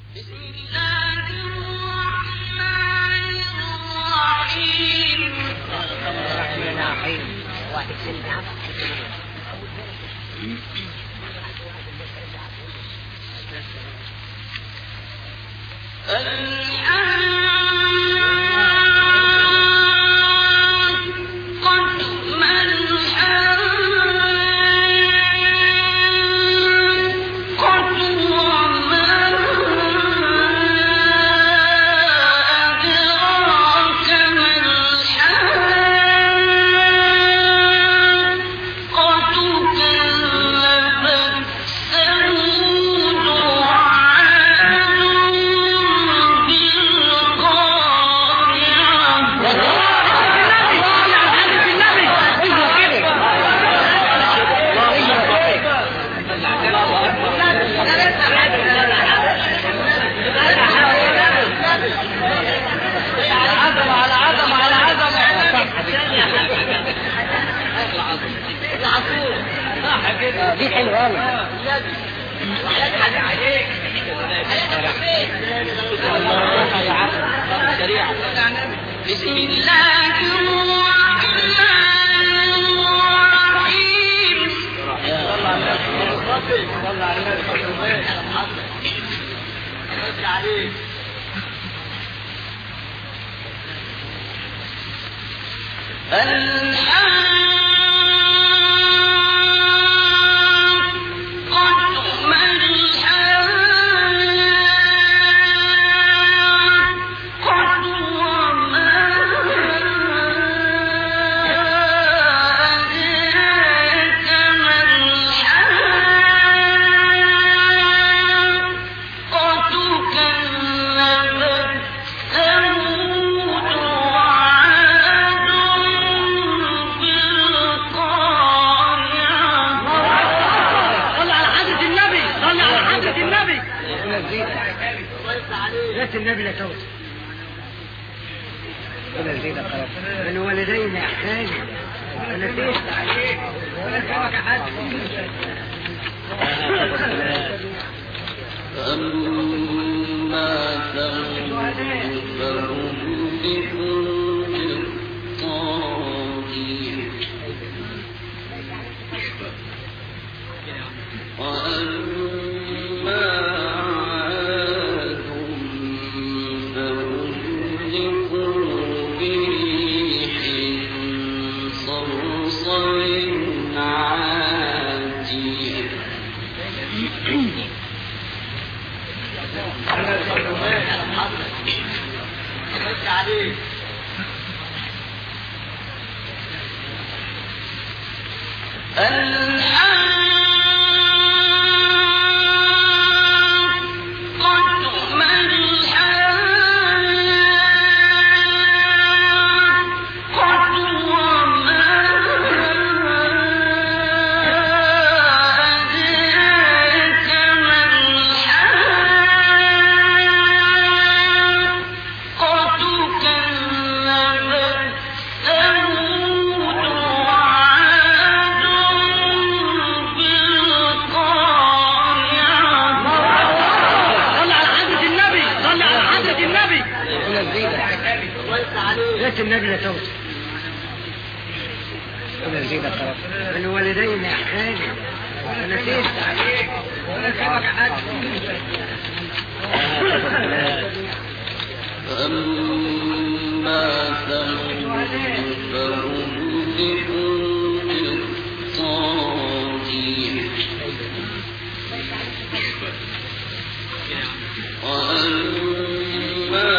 دي حلوة أوي. بسم الله الرحمن الرحيم. النبي لا توت ولا زيد قرب الوالدين احسان انا نسيت عليك ولا سمك حد أما ثمود فأهلكوا بالطاغية وأما عاد فأهلكوا بريح صرصر عاتية النبي لا توت ولا زيد قرب الوالدين احسان انا نسيت عليك ولا سمك حد أما ثمود فأهلكوا بالطاغية وأما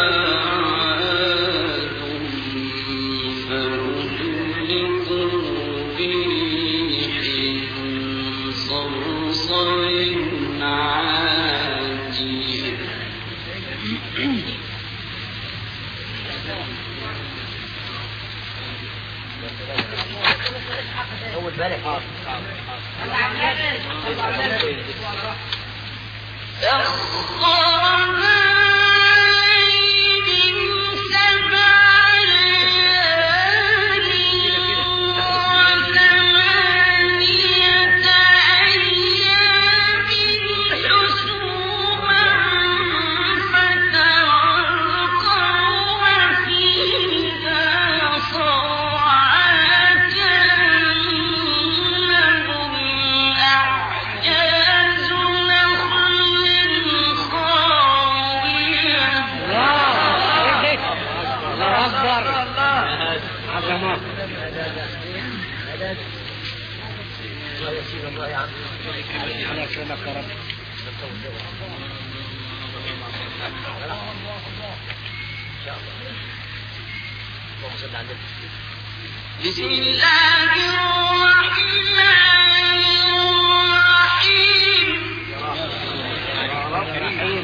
عاد فأهلكوا بريح صرصر عاتية أول بالك سخرها بسم الله الرحمن الرحيم.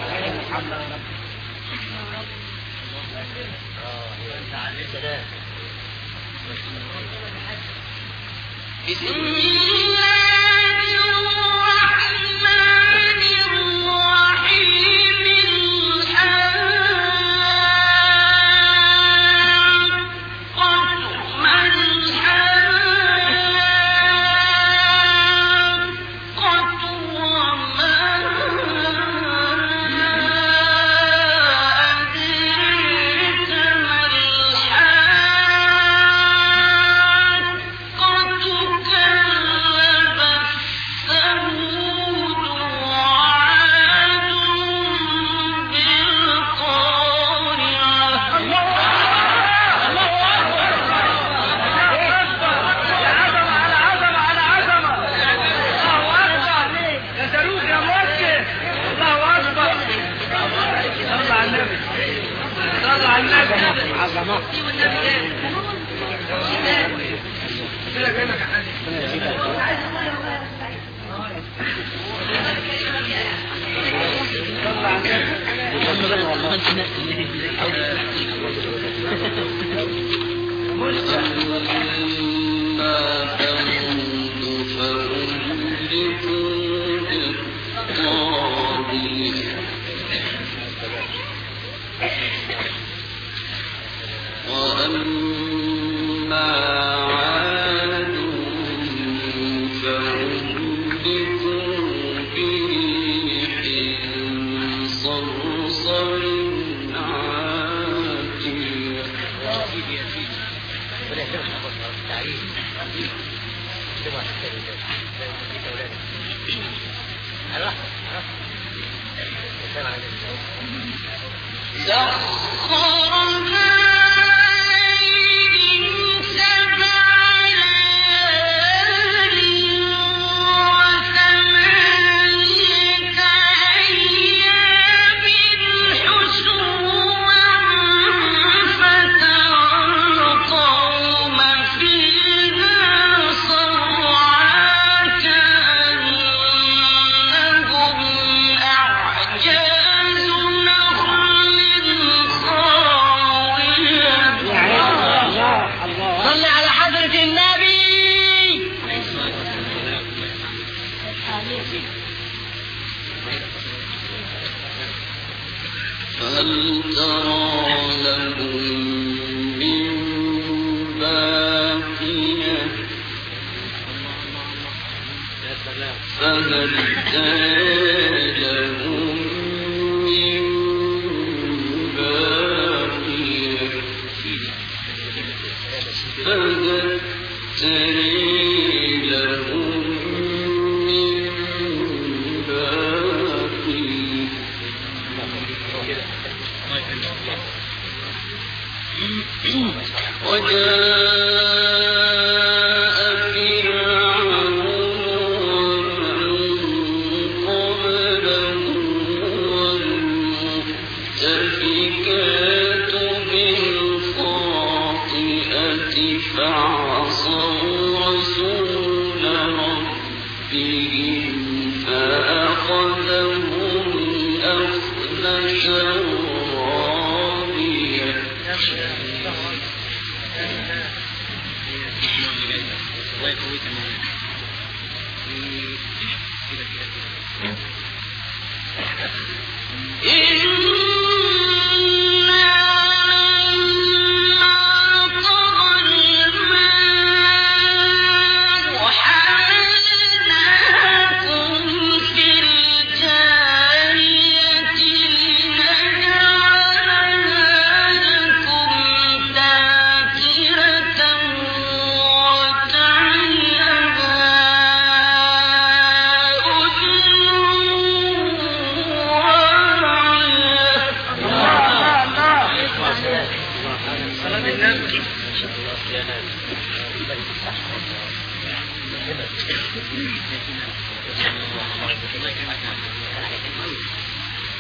بسم الله الرحمن الرحيم. فهل ترى لهم من باقية فهل ترى لهم من باقية فهل ترى لهم من باقية وجاء فرعون ومن قبله والمؤتفكات بالخاطئة فعصوا رسول ربهم فأخذهم أخذة رابية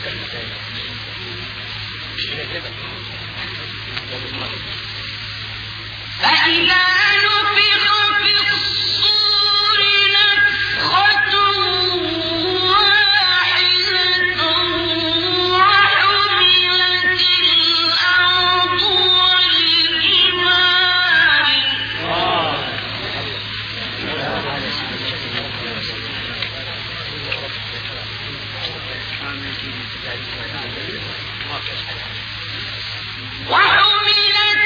فإذا نفخ في الصور نفخة واحدة وحملت الأرض والجبال وحملت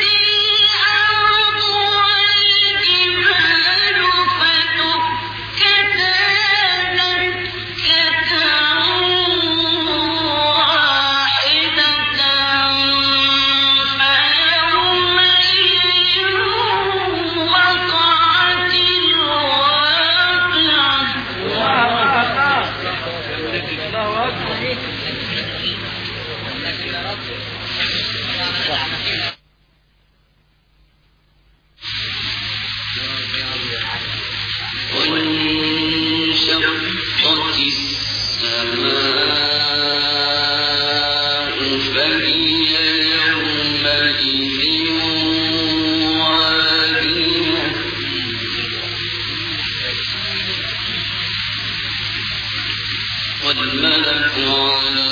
وانشقت السماء فهي يومئذ واهية والملك على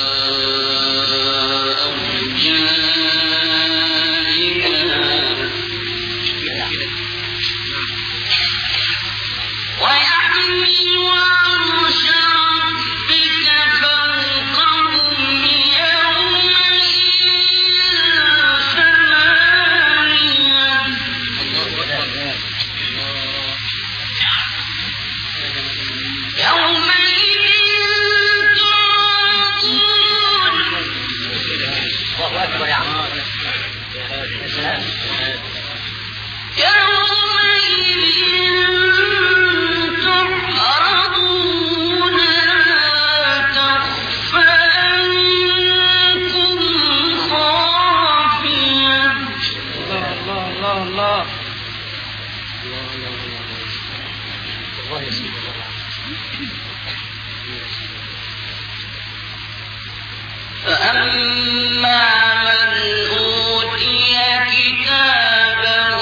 فأما من أوتي كتابه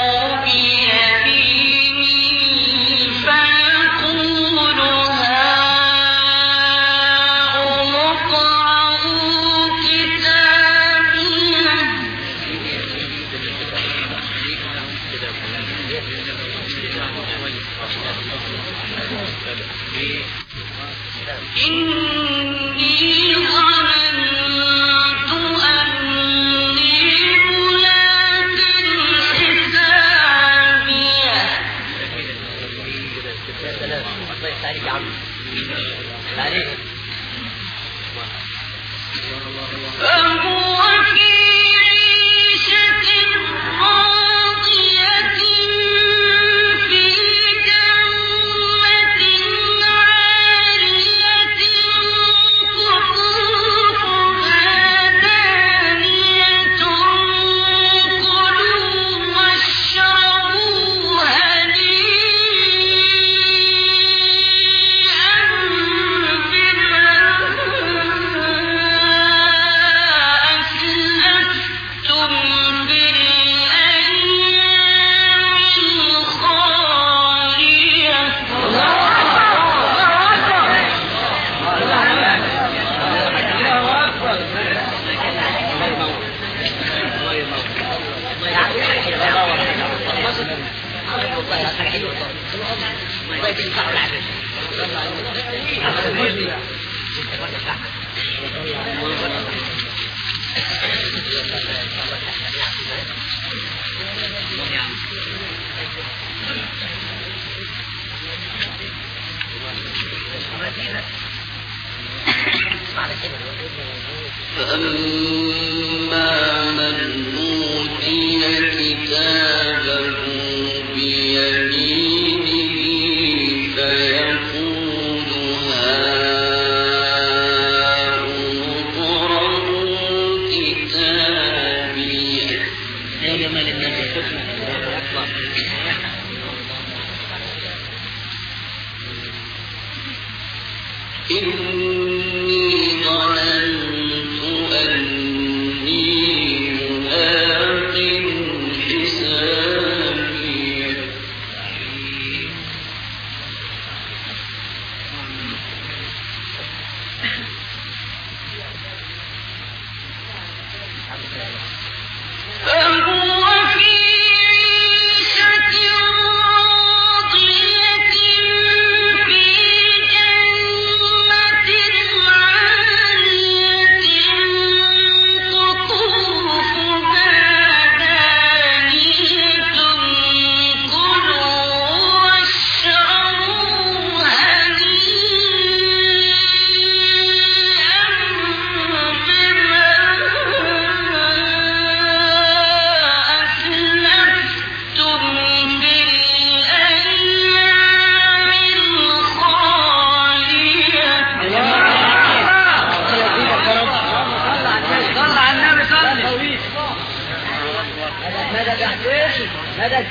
بيمينه فيقول هاؤم اقرءوا كتابيه إني ظننت أني ملاق حسابيه فهو في عيشة راضية في جنة عالية قطوفها دانية كلوا واشربوا هنيئا بما أسلفتم بالأيام الخالية فأما من أوتي كتابه بيمينه فيقول هاؤم اقرءوا كتابيه إني ظننت مدد.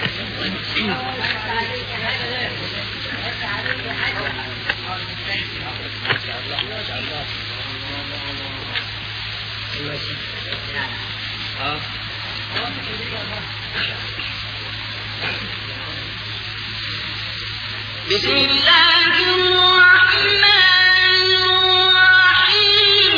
بسم الله الرحمن الرحيم.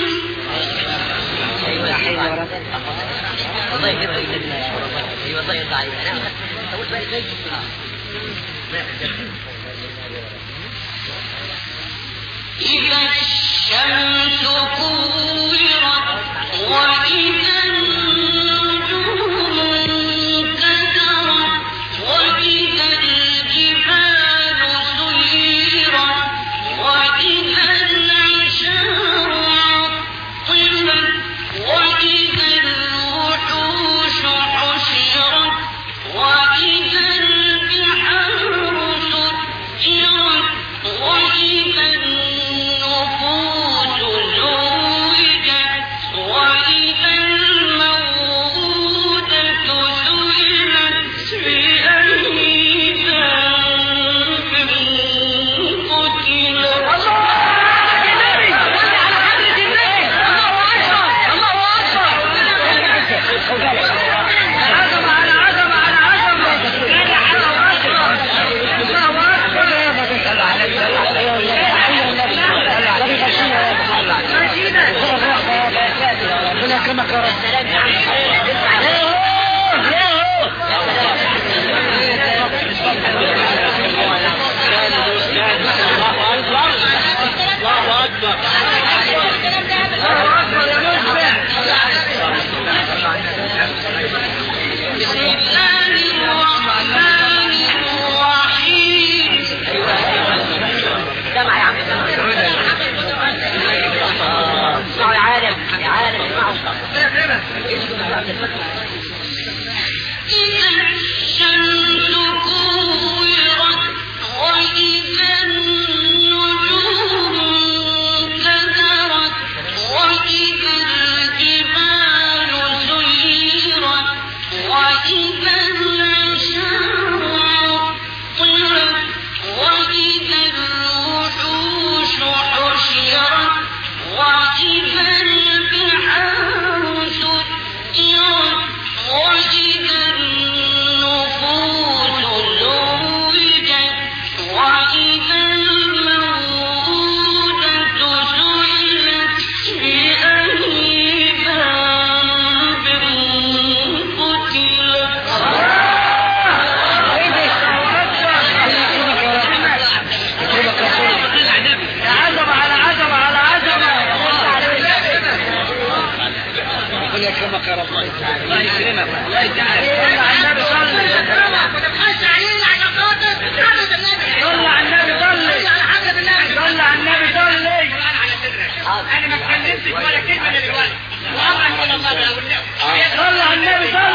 إذا الشمس كورت وإذا النجوم انكدرت وإذا الجبال سيرت وإذا العشار عطلت وإذا الوحوش حشرت وإذا البحار سجرت وإذا النفوس زوجت وإذا الموءودة سئلت بأي ذنب قتلت. كما قرأت الله أكبر. بسم الله الرحمن الرحيم. جمع يا عم اسمعوا يا عالم يا عالم اسمعوا. إذا الشمس كورت وإذا النجوم انكدرت وإذا الجبال سيرت وإذا العشار عطلت وإذا الوحوش حشرت وإذا البحار سجرت وإذا النفوس زوجت وإذا الموءودة سئلت بأي ذنب قتلت. عزم على عزم على عزم. ربنا يكرمك يا رب. الله يكرمك. الله يجعلك. صل على النبي صل. صل على النبي صل. صل على النبي صل. انا ما اتكلمتش ولا كلمه دلوقتي. وامرك ولا الله. صل على النبي صل.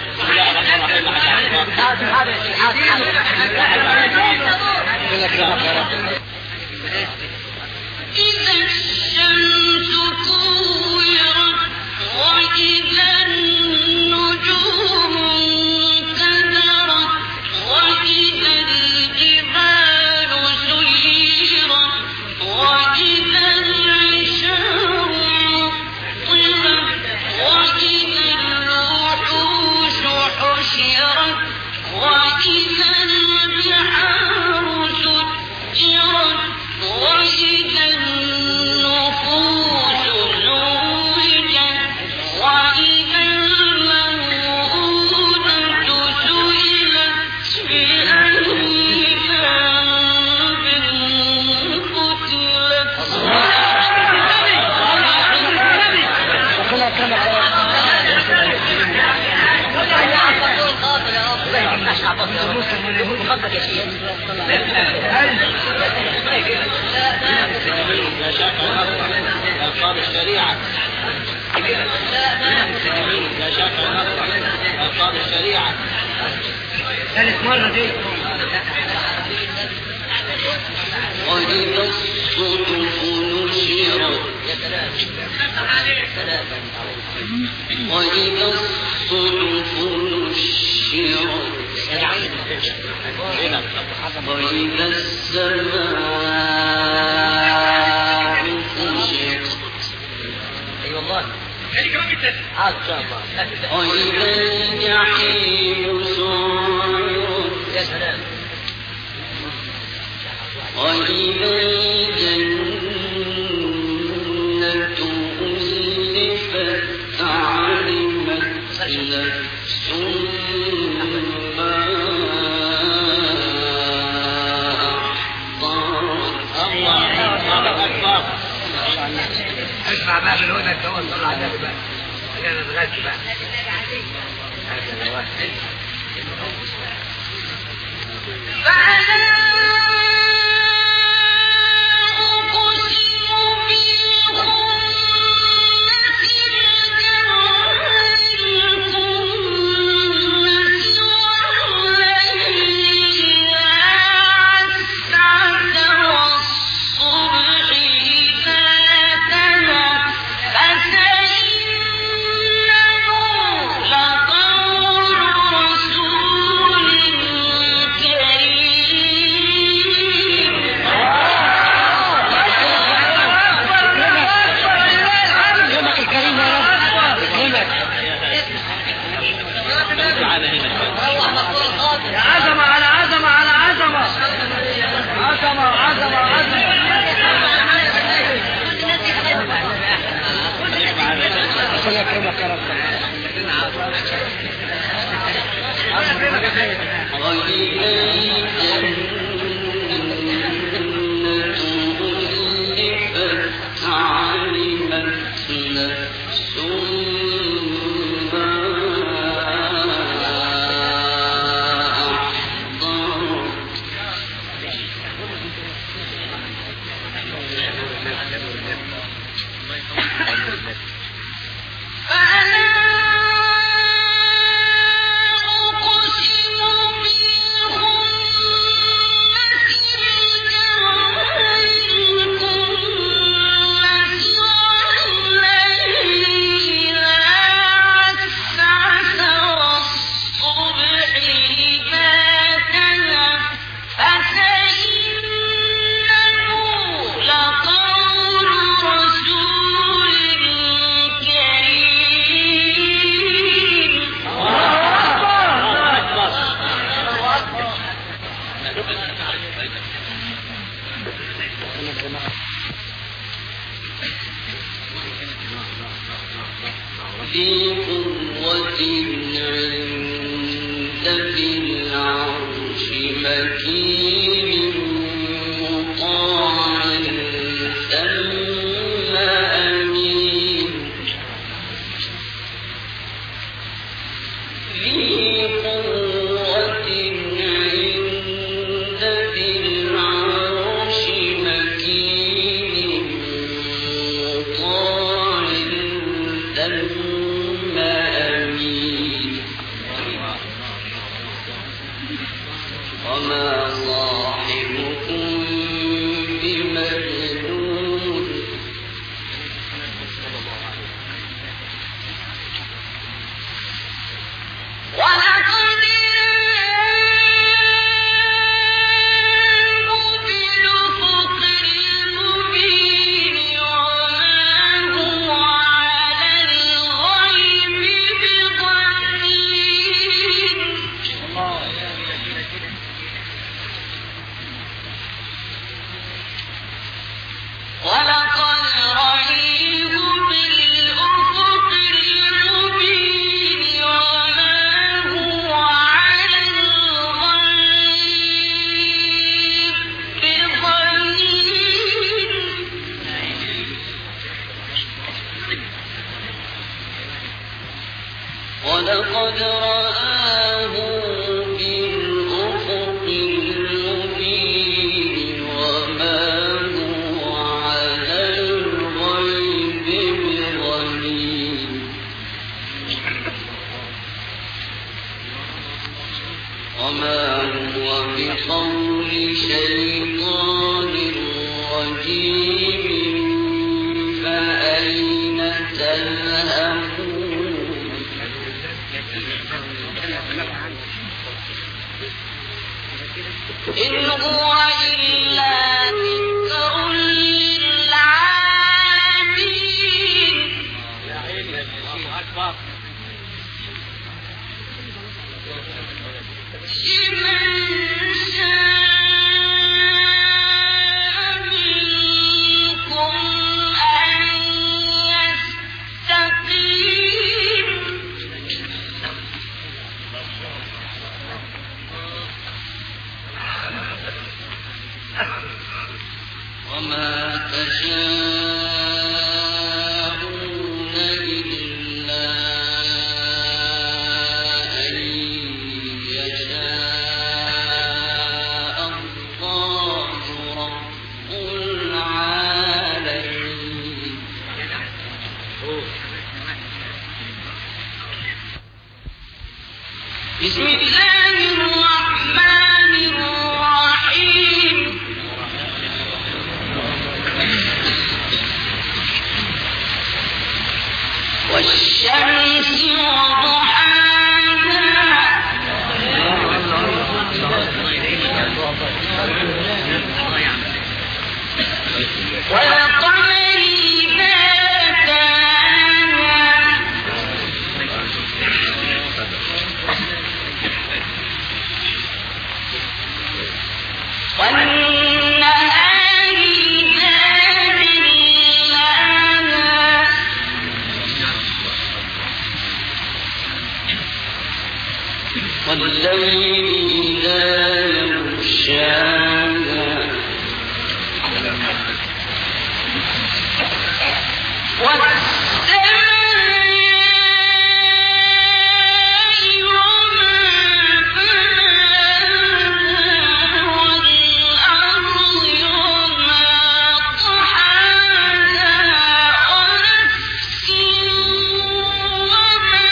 إذا الشمس كورت وإذا النجوم انكدرت وإذا الجبال سيرت وإذا العشار عطلت وإذا الوحوش حشرت وإذا البحار سجرت وإذا النفوس زوجت وإذا الموءودة سئلت بأي ذنب قتلت. ألقاب الشريعة لا شك ألقاب الشريعة ثالث مرة دي. وإذا الصحف نشرت وإذا الصحف نشرت وإذا السماء كشطت اي والله وإذا الجحيم سعرت يا سلام وإذا الجنة أزلفت علمت نفس ما أحضرت. اسمع بقى من هنا الدول طلع على النبي بقى خلينا نتغذى بقى هذا الواحد عظمة على عظمة على عظمة عظمة عظمة عظمة الله يكرمك يا رب ذي قوة عند ذي العرش مكين مطاع ثم أمين ذي قوة عند ذي العرش مكين مطاع ثم أمين وما صاحبكم بمجنون ولقد بالأفق المبين وما هو على الغيب بضنين ولقد رأيه بالأفق المبين وما هو على الغيب بضنين ولقد رآه بالأفق المبين وما هو على الغيب بضنين وما هو بقول شيطان رجيم فأين تذهبون إن هو إلا ذكر للعالمين لمن شاء منكم أن يستقيم وما تشاءون إلا أن يشاء الله رب العالمين بسم الله الرحمن الرحيم والشمس وضحاها والقمر إذا تلاها والنهار إذا جلاها والليل إذا يغشاها والسماء وما بناها والأرض وما طحاها ونفس وما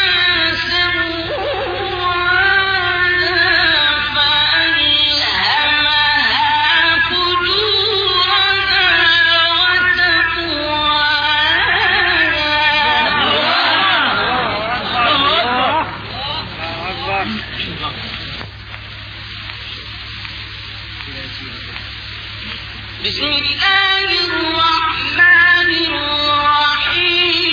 سواها فألهمها فجورها بسم الله الرحمن الرحيم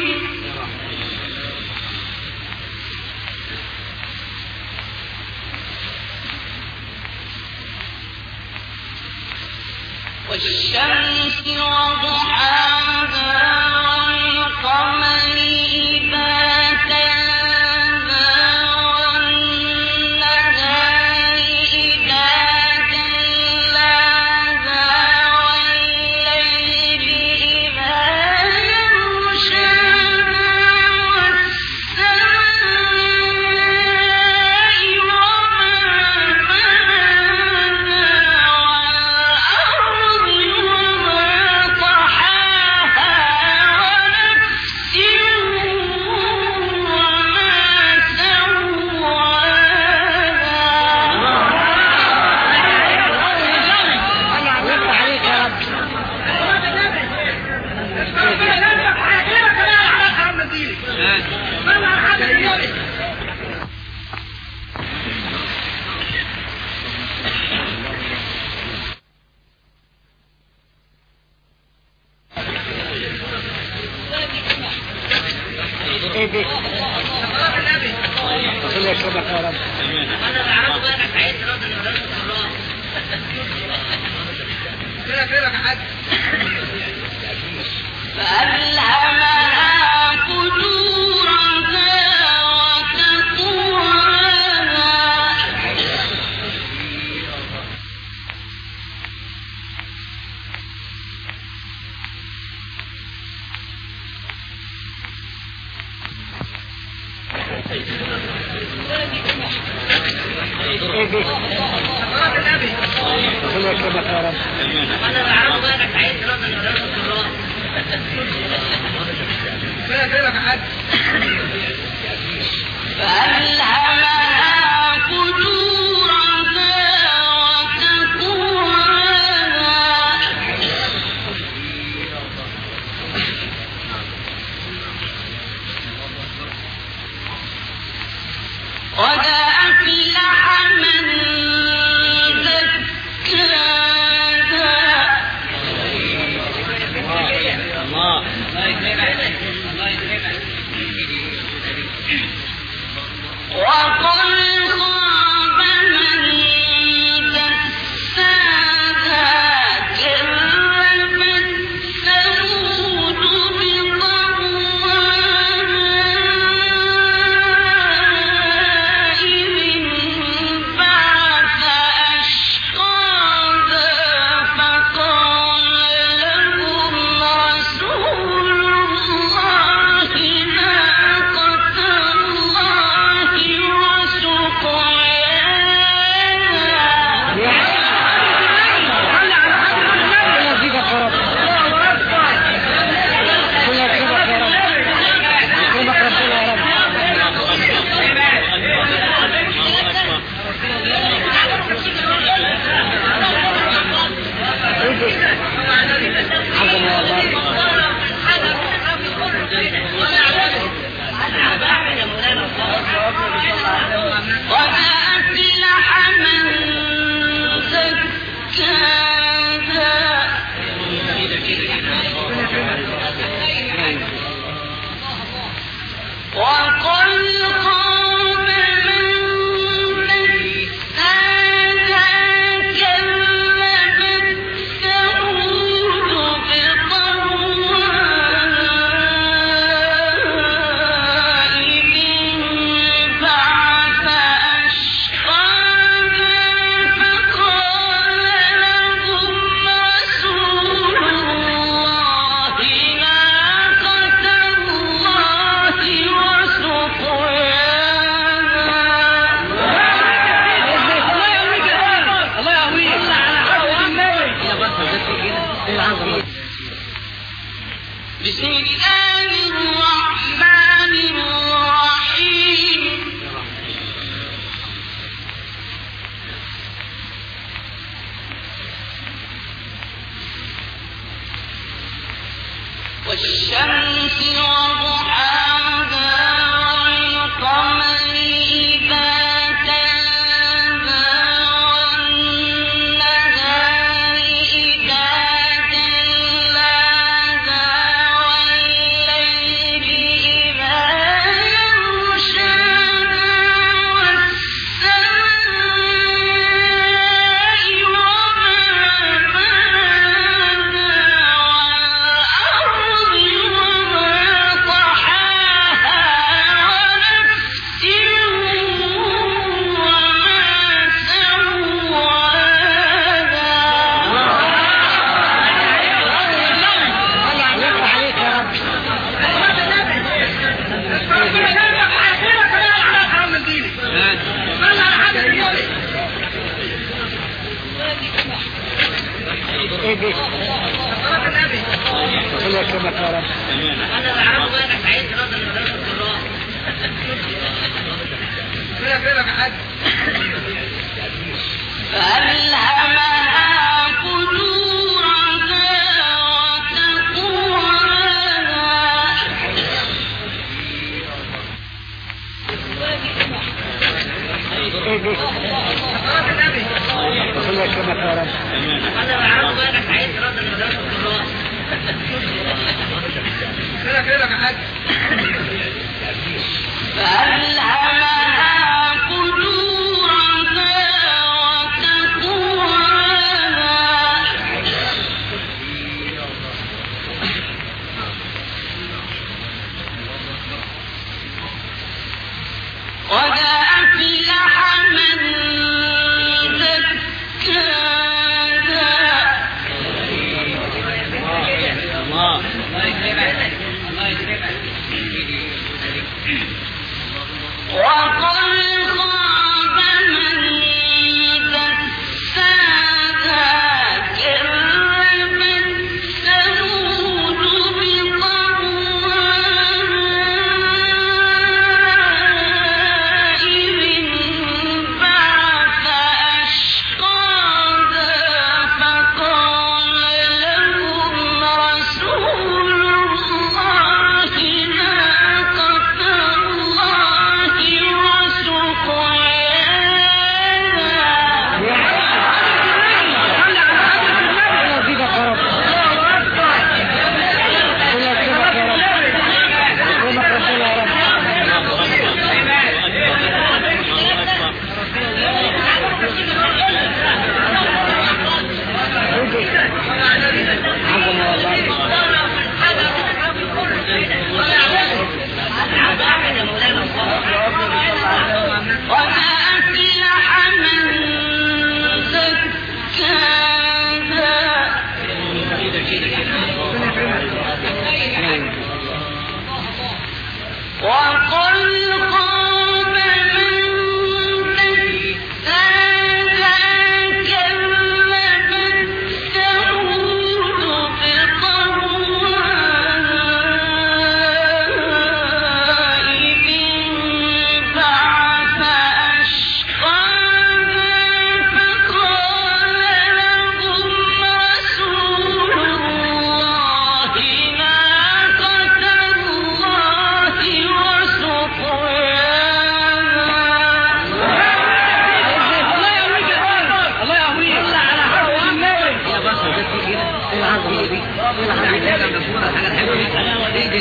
والشمس وضحاها والقمر إذا تلاها والنهار إذا جلاها والليل إذا يغشاها والسماء وما بناها والأرض وما طحاها ونفس فألهمها فجورها فألهمها فجورها وتقواها قد أفلح من زكاها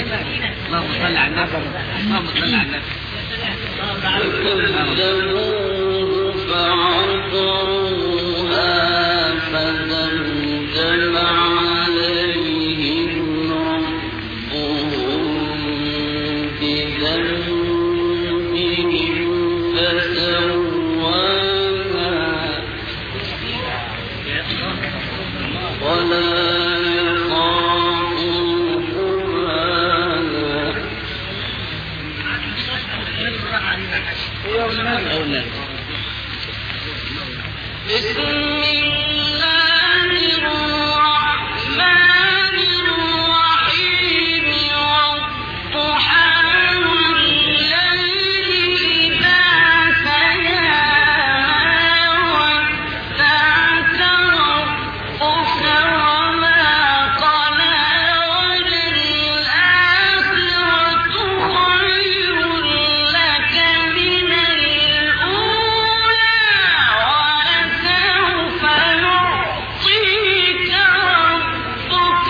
اللهم صل على النبي. اللهم صل على النبي. فكذبوه فعقروها فدمدم عليهم ربهم بذنبهم فسواها ولا بسم الله الرحمن الرحيم والضحى والليل إذا سجى ودعك ربك وما قلى وللآخرة خير لك من الأولى ولسوف يعطيك ربك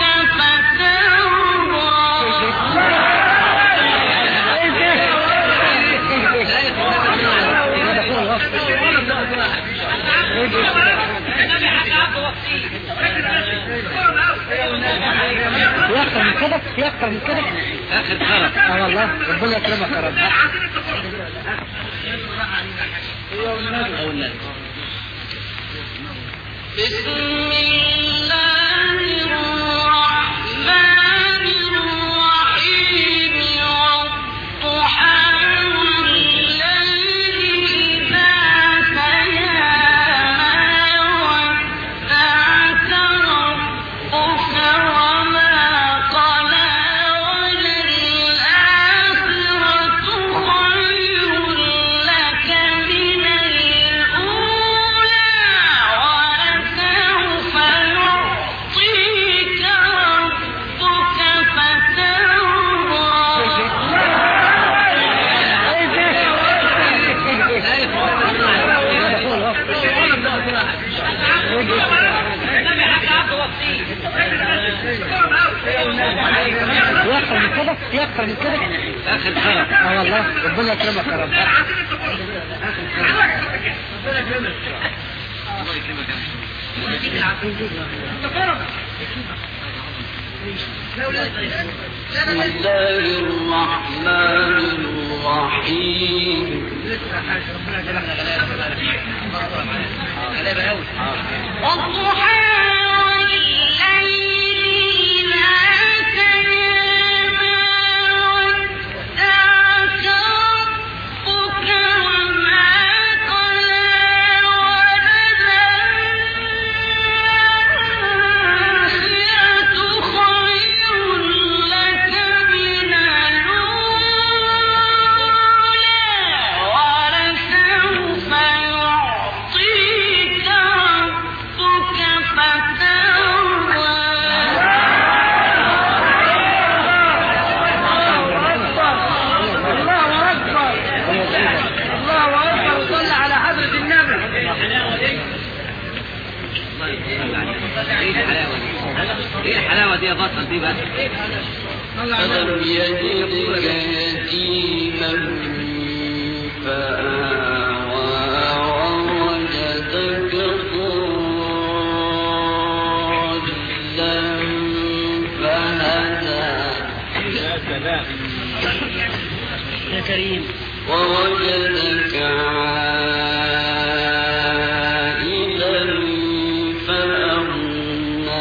يكثر من كده يكثر من كده اخر خرب. والله ربنا يكرمك يا رب. بسم الله الرحمن الرحيم والضحى والليل إذا سجى ودعك ربك وما قلى وللآخرة خير لك من الأولى ولسوف يعطيك ربك يكثر من كده يكثر من كده اخر خرب. والله ربنا يكرمك يا رب. بسم الله الرحمن الرحيم والضحى والليل إذا سجى ودعك ربك وما قلى وللآخرة خير لك من الأولى ولسوف يعطيك ربك فترضى الله اكبر الله اكبر وصلى على حضرة النبي. ايه الحلاوه دي يا بطل دي بس؟ ألم يجدك يتيما فآوى ووجدك ضالا فهدى يا كريم ووجدك عائلا فأغنى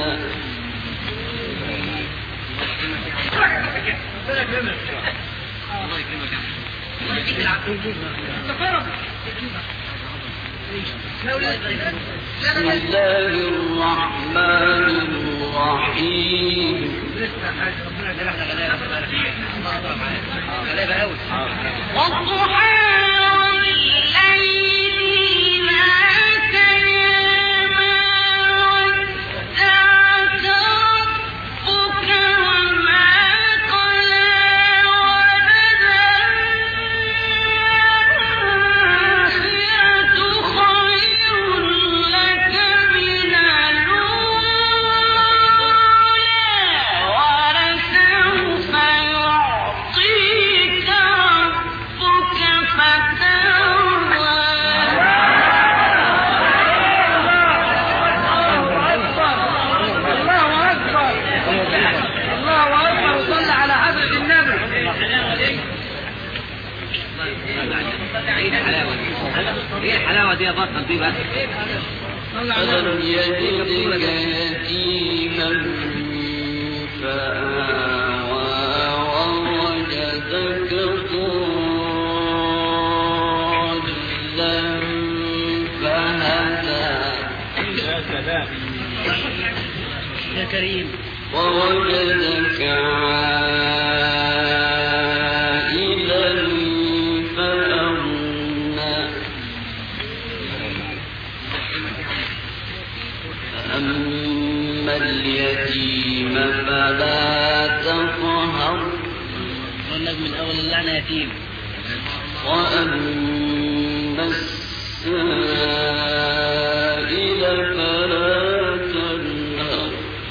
بسم الله الرحمن الرحيم والضحى والليل إذا سجى ودعك ربك وما قلى وللآخرة خير لك من الأولى ولسوف يعطيك ايه الحلاوه دي يا بطل دي بس؟ ألم يجدك يتيما فآوى ووجدك ضالا فهدى يا سلام يا كريم ووجدك عائلا فأغنى فأما اليتيم فلا تقهر والنجم من اول اللعنه يتيم وأما السائل فلا تنهر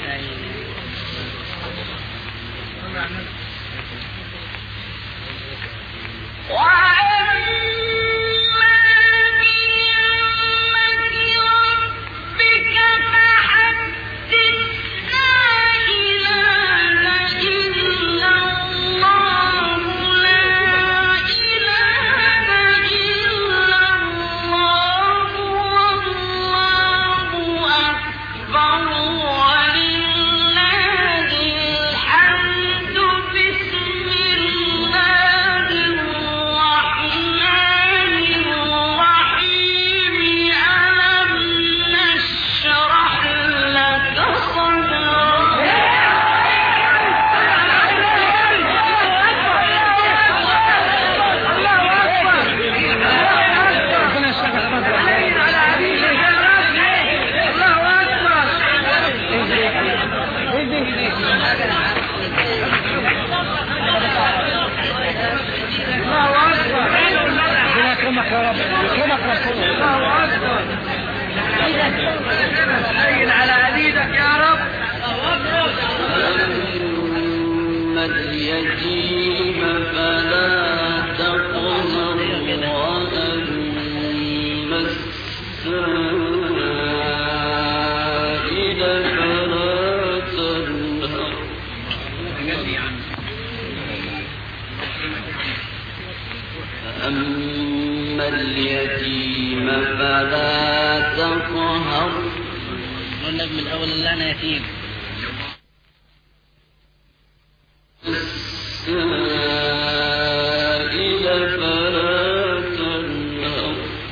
يكرمك يا رب يكرمك رسول الله اكبر سيد على عبيدك يا رب أما اليتيم فلا تقهر وأما السائل فلا تنهر أما اليتيم فلا تقهر والنجم من اول اللعنه يتيم السائل فلا تنهر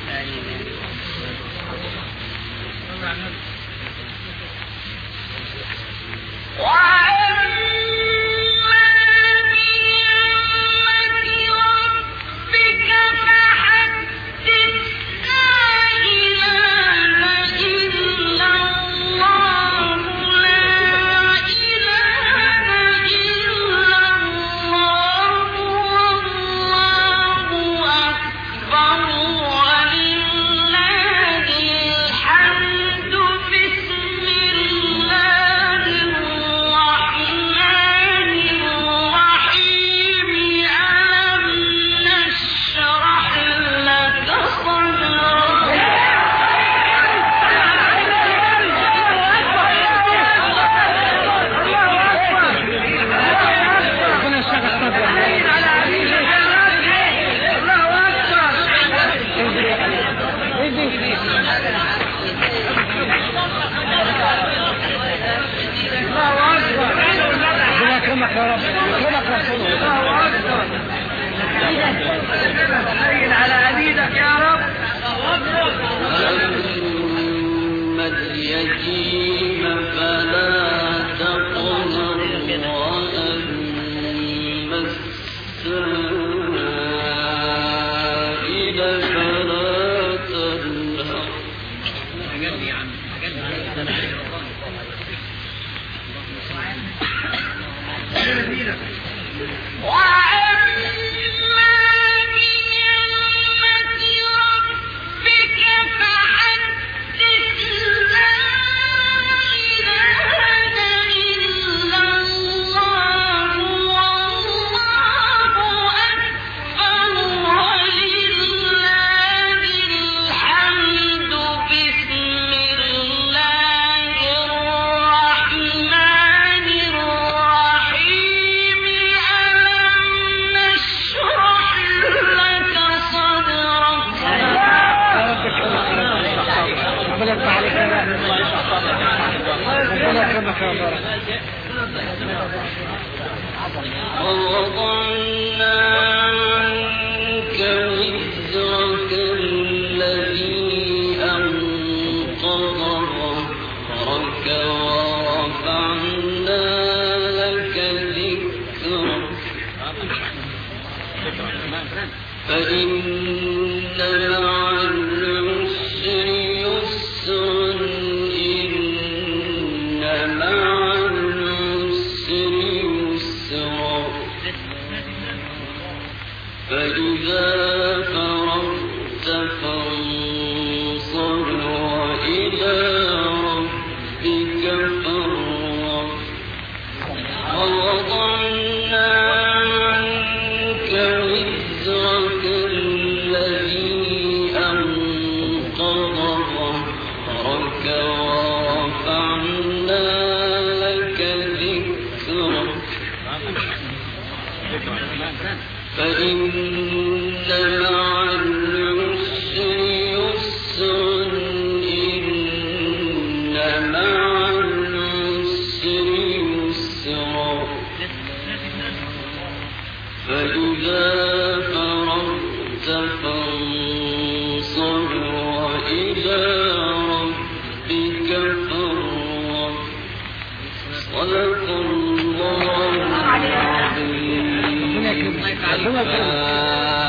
يكرمك يا رب يكرمك رسول الله اكبر سيد على عبيدك يا رب أما اليتيم فلا تقهر وأما السائل فلا تنهر ربك فحدث لا فإن مع العسر يسرا إن مع العسر يسرا فإذا فرغت فانصب وإلى ربك فارغب ووضعنا عنك وزرك الذي أنقض ظهرك ورفعنا لك ذكرك فإن مع العسر يسرا إن مع العسر يسرا فإذا فرغت فانصب وإلى ربك فارغب صدق الله العظيم.